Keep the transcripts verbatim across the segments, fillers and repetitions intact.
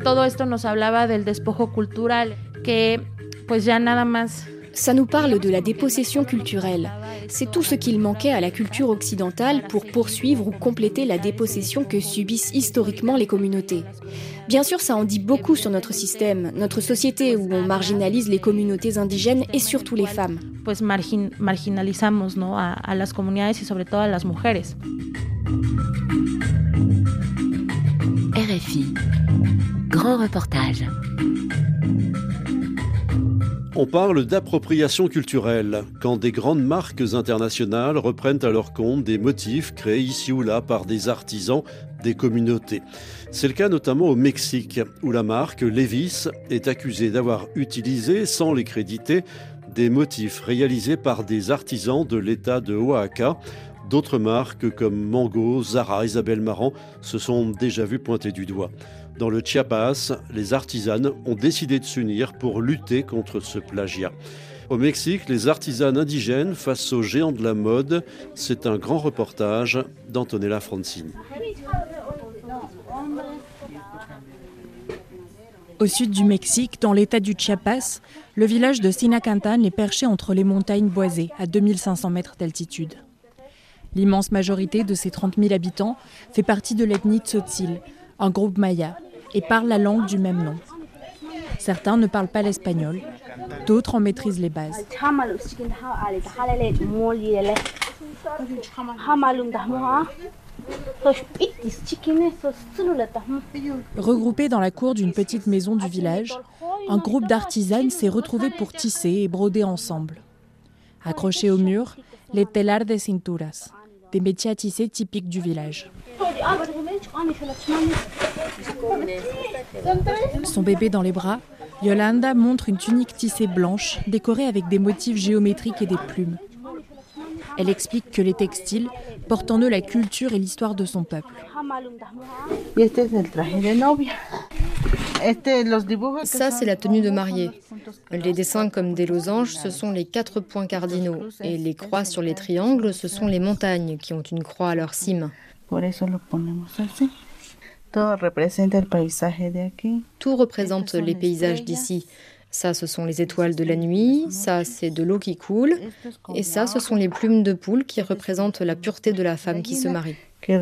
todo esto nos hablaba del despojo cultural, que pues ya nada más. Ça nous parle de la dépossession culturelle. C'est tout ce qu'il manquait à la culture occidentale pour poursuivre ou compléter la dépossession que subissent historiquement les communautés. Bien sûr, ça en dit beaucoup sur notre système, notre société où on marginalise les communautés indigènes et surtout les femmes. Pues margin, marginalizamos, ¿no? a, a las comunidades y sobre todo a las mujeres. R F I, grand reportage. On parle d'appropriation culturelle, quand des grandes marques internationales reprennent à leur compte des motifs créés ici ou là par des artisans, des communautés. C'est le cas notamment au Mexique, où la marque Levi's est accusée d'avoir utilisé, sans les créditer, des motifs réalisés par des artisans de l'État de Oaxaca. D'autres marques comme Mango, Zara, Isabelle Marant se sont déjà vues pointer du doigt. Dans le Chiapas, les artisanes ont décidé de s'unir pour lutter contre ce plagiat. Au Mexique, les artisanes indigènes face aux géants de la mode, c'est un grand reportage d'Antonella Francini. Au sud du Mexique, dans l'état du Chiapas, le village de Sinacantan est perché entre les montagnes boisées, à deux mille cinq cents mètres d'altitude. L'immense majorité de ses trente mille habitants fait partie de l'ethnie Tzotzil, un groupe maya, et parle la langue du même nom. Certains ne parlent pas l'espagnol, d'autres en maîtrisent les bases. Regroupés dans la cour d'une petite maison du village, un groupe d'artisanes s'est retrouvé pour tisser et broder ensemble. Accrochés au mur, les telar de cinturas, des métiers à tisser typiques du village. Son bébé dans les bras, Yolanda montre une tunique tissée blanche, décorée avec des motifs géométriques et des plumes. Elle explique que les textiles portent en eux la culture et l'histoire de son peuple. Ça, c'est la tenue de mariée. Les dessins comme des losanges, ce sont les quatre points cardinaux. Et les croix sur les triangles, ce sont les montagnes qui ont une croix à leur cime. Tout représente les paysages d'ici. Ça, ce sont les étoiles de la nuit, ça, c'est de l'eau qui coule, et ça, ce sont les plumes de poule qui représentent la pureté de la femme qui se marie.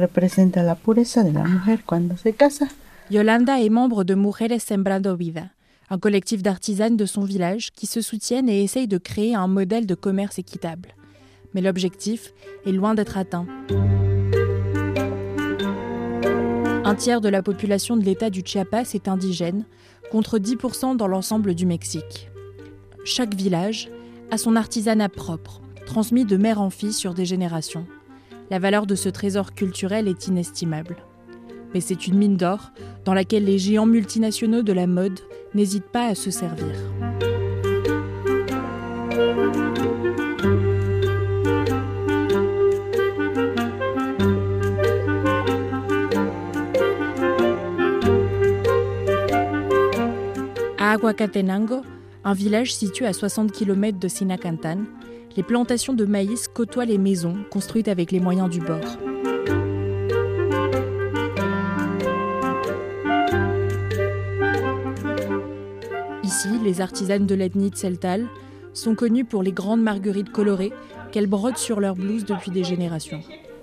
Yolanda est membre de Mujeres Sembrando Vida, un collectif d'artisanes de son village qui se soutiennent et essayent de créer un modèle de commerce équitable. Mais l'objectif est loin d'être atteint. Un tiers de la population de l'État du Chiapas est indigène, contre dix pour cent dans l'ensemble du Mexique. Chaque village a son artisanat propre, transmis de mère en fille sur des générations. La valeur de ce trésor culturel est inestimable. Mais c'est une mine d'or dans laquelle les géants multinationaux de la mode n'hésitent pas à se servir. À Aguacatenango, un village situé à soixante kilomètres de Sinacantan, les plantations de maïs côtoient les maisons construites avec les moyens du bord. Ici, les artisanes de l'ethnie Tzeltal sont connues pour les grandes marguerites colorées qu'elles brodent sur leurs blouses depuis des générations.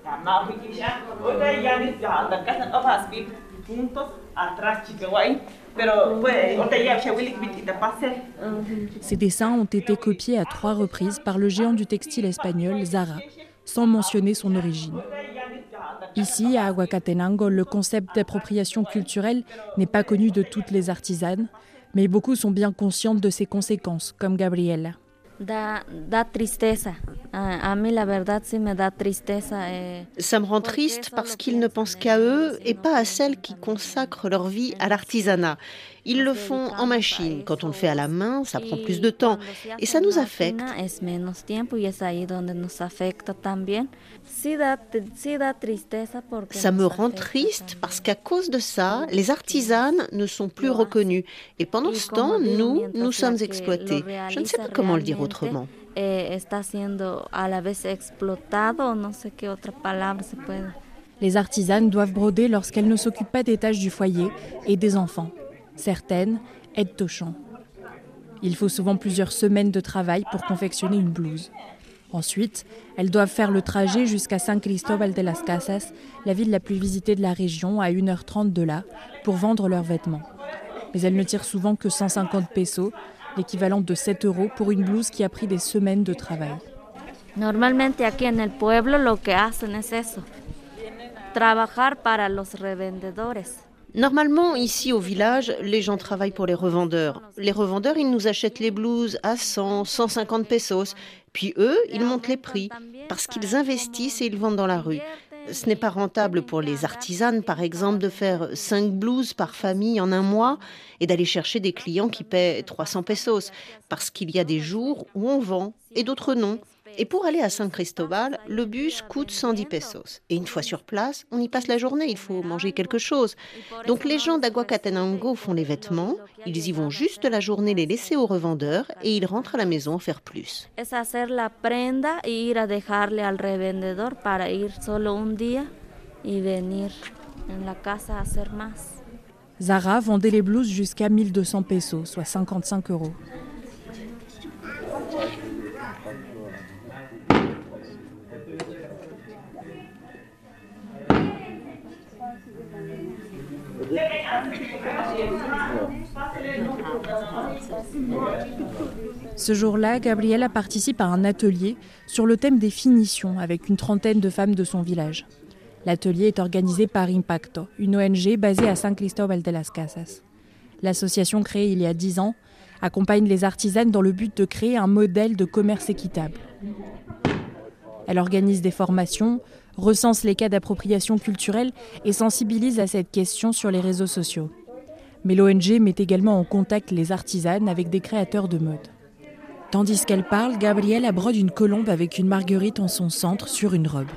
Ces dessins ont été copiés à trois reprises par le géant du textile espagnol Zara, sans mentionner son origine. Ici, à Aguacatenango, le concept d'appropriation culturelle n'est pas connu de toutes les artisanes, mais beaucoup sont bien conscientes de ses conséquences, comme Gabriela. Da, da tristeza. A, a mí la verdad sí me da tristeza. Eh. Ça me rend triste parce qu'ils ne pensent qu'à eux et pas à celles qui consacrent leur vie à l'artisanat. Ils le font en machine. Quand on le fait à la main, ça prend plus de temps et ça nous affecte. Ça me rend triste parce qu'à cause de ça, les artisanes ne sont plus reconnues. Et pendant ce temps, nous, nous sommes exploités. Je ne sais pas comment le dire autrement. Les artisanes doivent broder lorsqu'elles ne s'occupent pas des tâches du foyer et des enfants. Certaines aident au chant. Il faut souvent plusieurs semaines de travail pour confectionner une blouse. Ensuite, elles doivent faire le trajet jusqu'à San Cristóbal de las Casas, la ville la plus visitée de la région, à une heure trente de là, pour vendre leurs vêtements. Mais elles ne tirent souvent que cent cinquante pesos, l'équivalent de sept euros pour une blouse qui a pris des semaines de travail. Normalmente aquí en el pueblo lo que hacen es eso, trabajar para los revendedores. Normalement, ici au village, les gens travaillent pour les revendeurs. Les revendeurs, ils nous achètent les blouses à cent, cent cinquante pesos. Puis eux, ils montent les prix parce qu'ils investissent et ils vendent dans la rue. Ce n'est pas rentable pour les artisanes, par exemple, de faire cinq blouses par famille en un mois et d'aller chercher des clients qui paient trois cents pesos. Parce qu'il y a des jours où on vend et d'autres non. Et pour aller à San Cristóbal, le bus coûte cent dix pesos. Et une fois sur place, on y passe la journée, il faut manger quelque chose. Donc les gens d'Aguacatenango font les vêtements, ils y vont juste la journée les laisser aux revendeurs et ils rentrent à la maison faire plus. Es hacer la prenda y ir a dejarle al revendedor para ir solo un día y venir en la casa a hacer más. Zara vendait les blouses jusqu'à mille deux cents pesos, soit cinquante-cinq euros. Ce jour-là, Gabriela participe à un atelier sur le thème des finitions avec une trentaine de femmes de son village. L'atelier est organisé par Impacto, une O N G basée à San Cristóbal de las Casas. L'association créée il y a dix ans accompagne les artisanes dans le but de créer un modèle de commerce équitable. Elle organise des formations, recense les cas d'appropriation culturelle et sensibilise à cette question sur les réseaux sociaux. Mais l'O N G met également en contact les artisanes avec des créateurs de mode. Tandis qu'elle parle, Gabriela brode une colombe avec une marguerite en son centre sur une robe.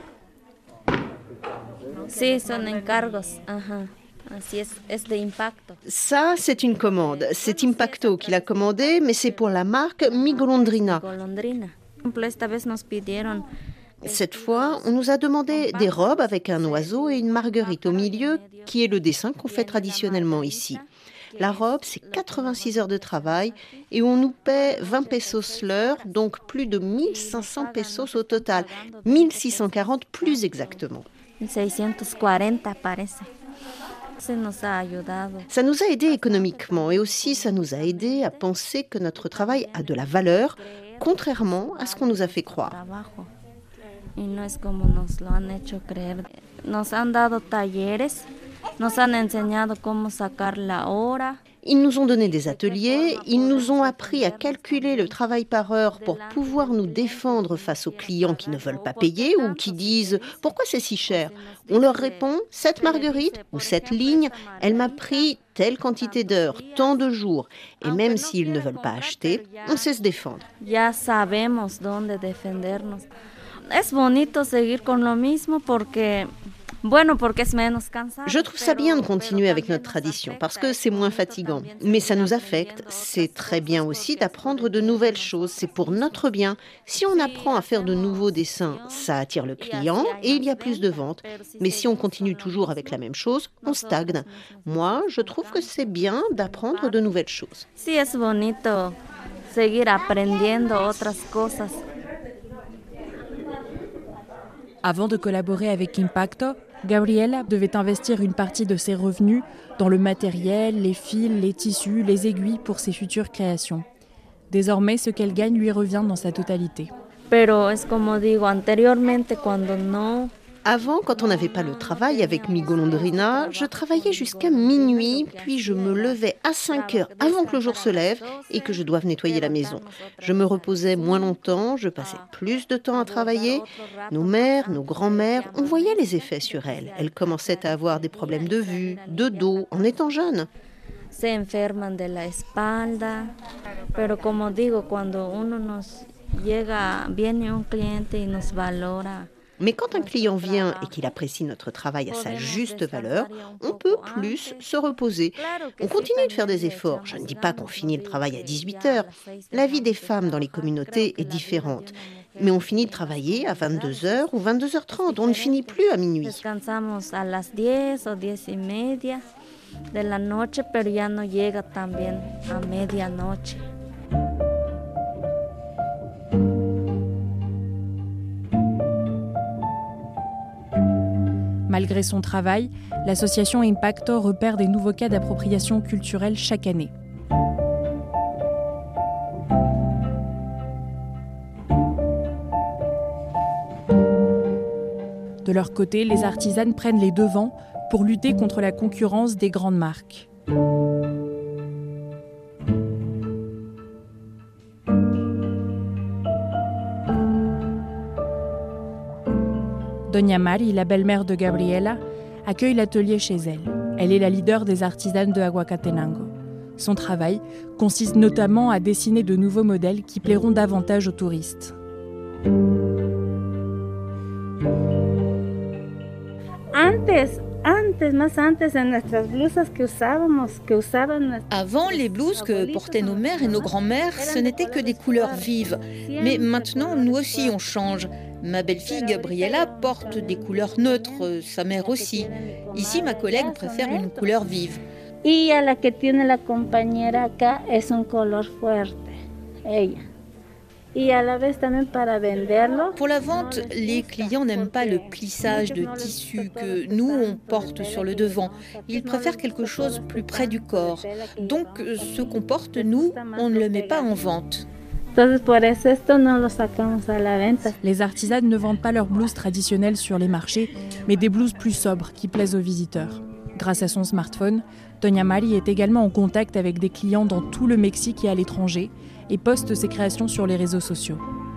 Sí, son encargos. Ajá. Así es, es de Impacto. Ça, c'est une commande. C'est Impacto qui l'a commandé, mais c'est pour la marque Mi Golondrina. Golondrina. Por ejemplo, esta vez nos pidieron. Cette fois, on nous a demandé des robes avec un oiseau et une marguerite au milieu, qui est le dessin qu'on fait traditionnellement ici. La robe, c'est quatre-vingt-six heures de travail et on nous paie vingt pesos l'heure, donc plus de mille cinq cents pesos au total. mille six cent quarante plus exactement. seiscientos cuarenta parece. Ça nous a ayudado. Ça nous a aidé économiquement et aussi ça nous a aidé à penser que notre travail a de la valeur, contrairement à ce qu'on nous a fait croire. Y no es como nos lo han hecho creer. Nos han dado talleres, nos han enseñado cómo sacar la hora. Ils nous ont donné des ateliers, ils nous ont appris à calculer le travail par heure pour pouvoir nous défendre face aux clients qui ne veulent pas payer ou qui disent « Pourquoi c'est si cher ?» On leur répond « Cette marguerite ou cette ligne, elle m'a pris telle quantité d'heures, tant de jours. » Et même s'ils ne veulent pas acheter, on sait se défendre. Ya sabemos dónde defendernos. Es bonito seguir con lo mismo porque, bueno, porque es menos cansado. Je trouve ça bien de continuer avec notre tradition parce que c'est moins fatigant. Mais ça nous affecte. C'est très bien aussi d'apprendre de nouvelles choses. C'est pour notre bien. Si on apprend à faire de nouveaux dessins, ça attire le client et il y a plus de ventes. Mais si on continue toujours avec la même chose, on stagne. Moi, je trouve que c'est bien d'apprendre de nouvelles choses. Sí, es bonito seguir aprendiendo otras cosas. Avant de collaborer avec Impacto, Gabriela devait investir une partie de ses revenus dans le matériel, les fils, les tissus, les aiguilles pour ses futures créations. Désormais, ce qu'elle gagne lui revient dans sa totalité. Pero es como digo, anteriormente cuando no. Avant, quand on n'avait pas le travail avec Mi Golondrina, je travaillais jusqu'à minuit, puis je me levais à cinq heures avant que le jour se lève et que je doive nettoyer la maison. Je me reposais moins longtemps, je passais plus de temps à travailler. Nos mères, nos grands-mères, on voyait les effets sur elles. Elles commençaient à avoir des problèmes de vue, de dos, en étant jeunes. Se enferman de la espalda, pero como digo, cuando uno nos llega, viene un cliente y nos valora. Mais quand un client vient et qu'il apprécie notre travail à sa juste valeur, on peut plus se reposer. On continue de faire des efforts. Je ne dis pas qu'on finit le travail à dix-huit heures. La vie des femmes dans les communautés est différente. Mais on finit de travailler à vingt-deux heures ou vingt-deux heures trente. On ne finit plus à minuit. Descansamos a las diez o diez y media de la noche, pero ya no llega también a medianoche. Malgré son travail, l'association Impacto repère des nouveaux cas d'appropriation culturelle chaque année. De leur côté, les artisanes prennent les devants pour lutter contre la concurrence des grandes marques. Doña Mari, la belle-mère de Gabriela, accueille l'atelier chez elle. Elle est la leader des artisanes de Aguacatenango. Son travail consiste notamment à dessiner de nouveaux modèles qui plairont davantage aux touristes. Antes, antes, más antes, en nuestras blusas que usábamos, que usaban. Avant, les blouses que portaient nos mères et nos grands-mères, ce n'étaient que des couleurs vives. Mais maintenant, nous aussi, on change. Ma belle-fille Gabriela porte des couleurs neutres, sa mère aussi. Ici, ma collègue préfère une couleur vive. Y a la que tiene la compañera acá es un color fuerte, ella. Y a la vez también para venderlo. Pour la vente, les clients n'aiment pas le plissage de tissu que nous, on porte sur le devant. Ils préfèrent quelque chose plus près du corps. Donc, ce qu'on porte, nous, on ne le met pas en vente. Les artisanes ne vendent pas leurs blouses traditionnelles sur les marchés, mais des blouses plus sobres qui plaisent aux visiteurs. Grâce à son smartphone, Doña Mari est également en contact avec des clients dans tout le Mexique et à l'étranger et poste ses créations sur les réseaux sociaux.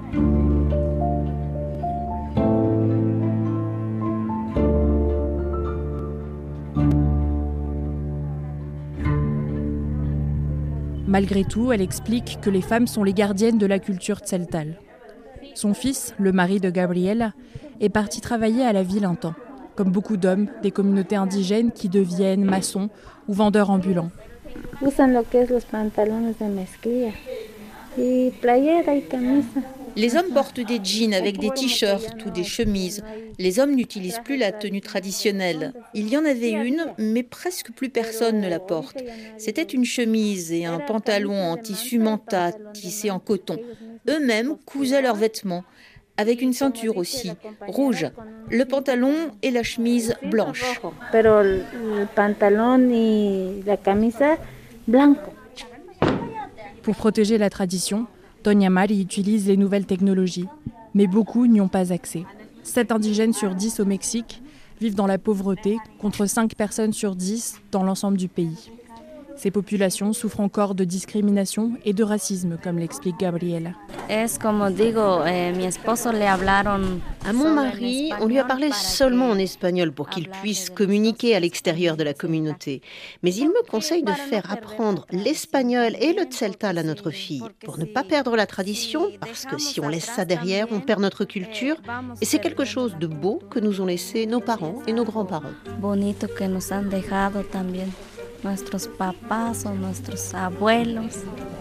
Malgré tout, elle explique que les femmes sont les gardiennes de la culture tzeltal. Son fils, le mari de Gabriela, est parti travailler à la ville un temps, comme beaucoup d'hommes des communautés indigènes qui deviennent maçons ou vendeurs ambulants. Usan lo que es los pantalones de mezclilla y playera y camisa. Les hommes portent des jeans avec des t-shirts ou des chemises. Les hommes n'utilisent plus la tenue traditionnelle. Il y en avait une, mais presque plus personne ne la porte. C'était une chemise et un pantalon en tissu manta tissé en coton. Eux-mêmes cousaient leurs vêtements, avec une ceinture aussi, rouge. Le pantalon et la chemise blanche. Pero el pantalón y la camisa blanco. Pour protéger la tradition, Doña Mari utilise les nouvelles technologies, mais beaucoup n'y ont pas accès. sept indigènes sur dix au Mexique vivent dans la pauvreté, contre cinq personnes sur dix dans l'ensemble du pays. Ces populations souffrent encore de discrimination et de racisme, comme l'explique Gabriela. Es como digo, eh, mi esposo le hablaron. À mon mari, on lui a parlé seulement en espagnol pour qu'il puisse communiquer à l'extérieur de la communauté. Mais il me conseille de faire apprendre l'espagnol et le tzeltal à notre fille, pour ne pas perdre la tradition, parce que si on laisse ça derrière, on perd notre culture. Et c'est quelque chose de beau que nous ont laissé nos parents et nos grands-parents. Bonito que nos han dejado también. Nuestros papás o nuestros abuelos.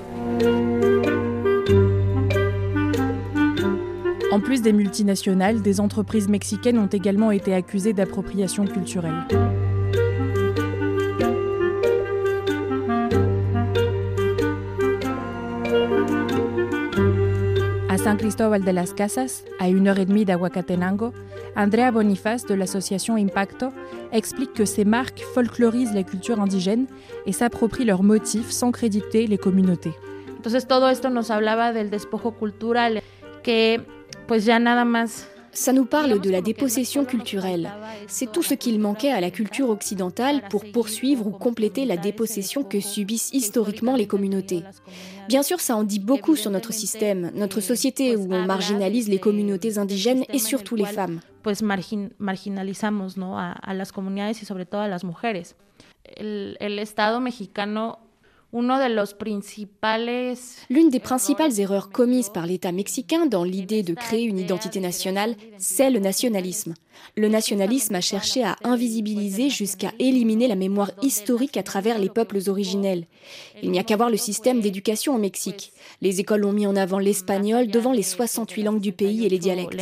En plus des multinationales, des entreprises mexicaines ont également été accusées d'appropriation culturelle. À San Cristóbal de las Casas, à une heure et demie d'Aguacatenango, Andrea Bonifaz de l'association Impacto explique que ces marques folklorisent la culture indigène et s'approprient leurs motifs sans créditer les communautés. Entonces todo esto nos hablaba del despojo cultural que pues ya nada más. Ça nous parle de la dépossession culturelle. C'est tout ce qu'il manquait à la culture occidentale pour poursuivre ou compléter la dépossession que subissent historiquement les communautés. Bien sûr, ça en dit beaucoup sur notre système, notre société où on marginalise les communautés indigènes et surtout les femmes. Pues margin, marginalizamos, ¿no? a, a las comunidades y sobre todo a las mujeres. El, el Estado mexicano. L'une des principales erreurs commises par l'État mexicain dans l'idée de créer une identité nationale, c'est le nationalisme. Le nationalisme a cherché à invisibiliser jusqu'à éliminer la mémoire historique à travers les peuples originels. Il n'y a qu'à voir le système d'éducation au Mexique. Les écoles ont mis en avant l'espagnol devant les soixante-huit langues du pays et les dialectes.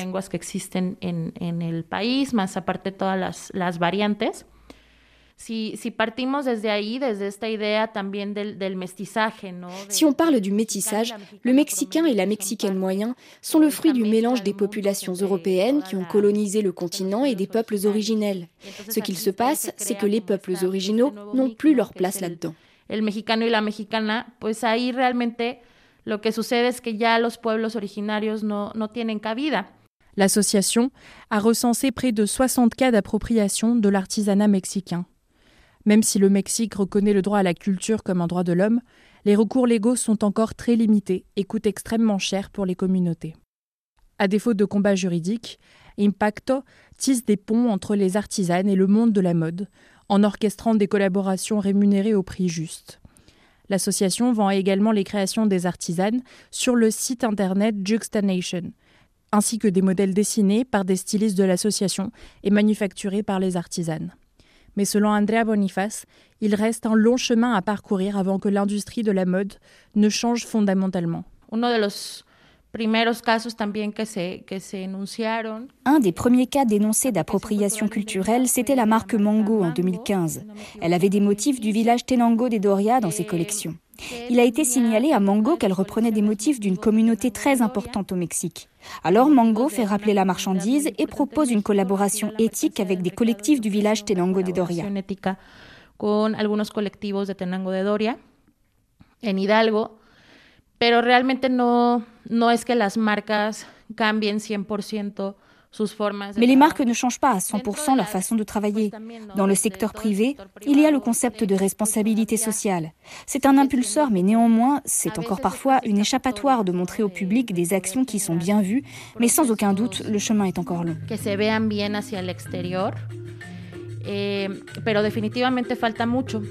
Si, si partimos desde ahí, desde esta idea también del, del mestizaje, ¿no? Si on parle du métissage, le Mexicain et la Mexicaine moyen sont le fruit du mélange des populations européennes qui ont colonisé le continent et des peuples originels. Ce qu'il se passe, c'est que les peuples originaux n'ont plus leur place là-dedans. El mexicano y la mexicana, pues ahí realmente lo que sucede es que ya los pueblos originarios no, no tienen cabida. L'association a recensé près de soixante cas d'appropriation de l'artisanat mexicain. Même si le Mexique reconnaît le droit à la culture comme un droit de l'homme, les recours légaux sont encore très limités et coûtent extrêmement cher pour les communautés. À défaut de combats juridiques, Impacto tisse des ponts entre les artisanes et le monde de la mode, en orchestrant des collaborations rémunérées au prix juste. L'association vend également les créations des artisanes sur le site internet Juxtanation, ainsi que des modèles dessinés par des stylistes de l'association et manufacturés par les artisanes. Mais selon Andrea Boniface, il reste un long chemin à parcourir avant que l'industrie de la mode ne change fondamentalement. Uno de los primeros casos también que se, que se enunciaron. Un des premiers cas dénoncés d'appropriation culturelle, c'était la marque Mango en deux mille quinze. Elle avait des motifs du village Tenango de Doria dans ses collections. Il a été signalé à Mango qu'elle reprenait des motifs d'une communauté très importante au Mexique. Alors Mango fait rappeler la marchandise et propose une collaboration éthique avec des collectifs du village Tenango de Doria. Con algunos colectivos de Tenango de Doria en Hidalgo, pero realmente no, no es que las marcas cambien cien por ciento. Mais les marques ne changent pas à cent pour cent leur façon de travailler. Dans le secteur privé, il y a le concept de responsabilité sociale. C'est un impulseur, mais néanmoins, c'est encore parfois une échappatoire de montrer au public des actions qui sont bien vues, mais sans aucun doute, le chemin est encore long. Que se vean bien hacia el exterior, eh, pero definitivamente falta mucho.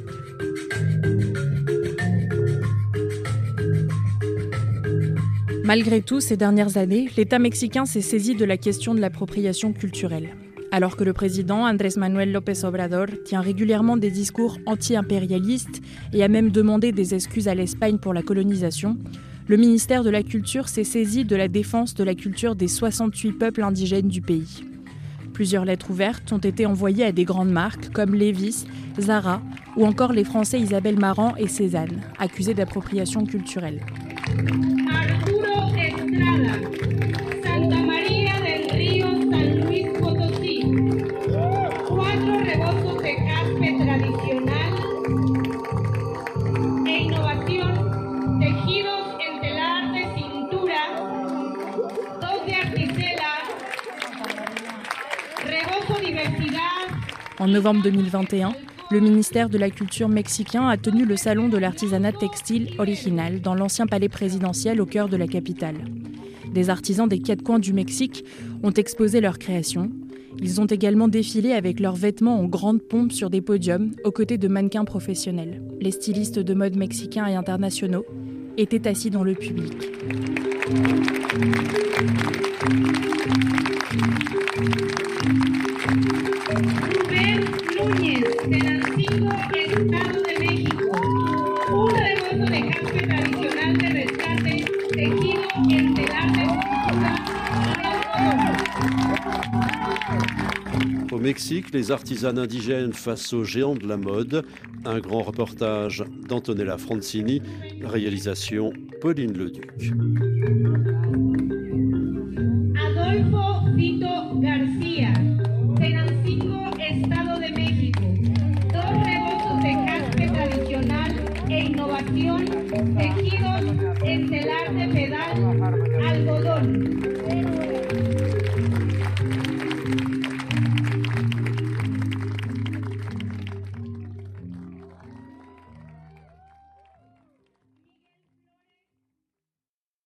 Malgré tout, ces dernières années, l'État mexicain s'est saisi de la question de l'appropriation culturelle. Alors que le président Andrés Manuel López Obrador tient régulièrement des discours anti-impérialistes et a même demandé des excuses à l'Espagne pour la colonisation, le ministère de la Culture s'est saisi de la défense de la culture des soixante-huit peuples indigènes du pays. Plusieurs lettres ouvertes ont été envoyées à des grandes marques comme Levi's, Zara ou encore les Français Isabelle Marant et Cézanne, accusés d'appropriation culturelle. Arturo Estrada, Santa María del Río, San Luis Potosí. Cuatro rebozos de caspe tradicional e innovación, tejidos en telar de cintura, dos de articela, rebozo diversidad. En novembre deux mille vingt et un, le ministère de la Culture mexicain a tenu le salon de l'artisanat textile original dans l'ancien palais présidentiel au cœur de la capitale. Des artisans des quatre coins du Mexique ont exposé leurs créations. Ils ont également défilé avec leurs vêtements en grande pompe sur des podiums aux côtés de mannequins professionnels. Les stylistes de mode mexicains et internationaux étaient assis dans le public. Rubén Núñez, Tenancingo, Estado de México. Un rebozo de caspe tradicional de rescate, tejido en telar de Au Mexique, les artisanes indigènes face aux géants de la mode. Un grand reportage d'Antonella Francini, réalisation Pauline Leduc.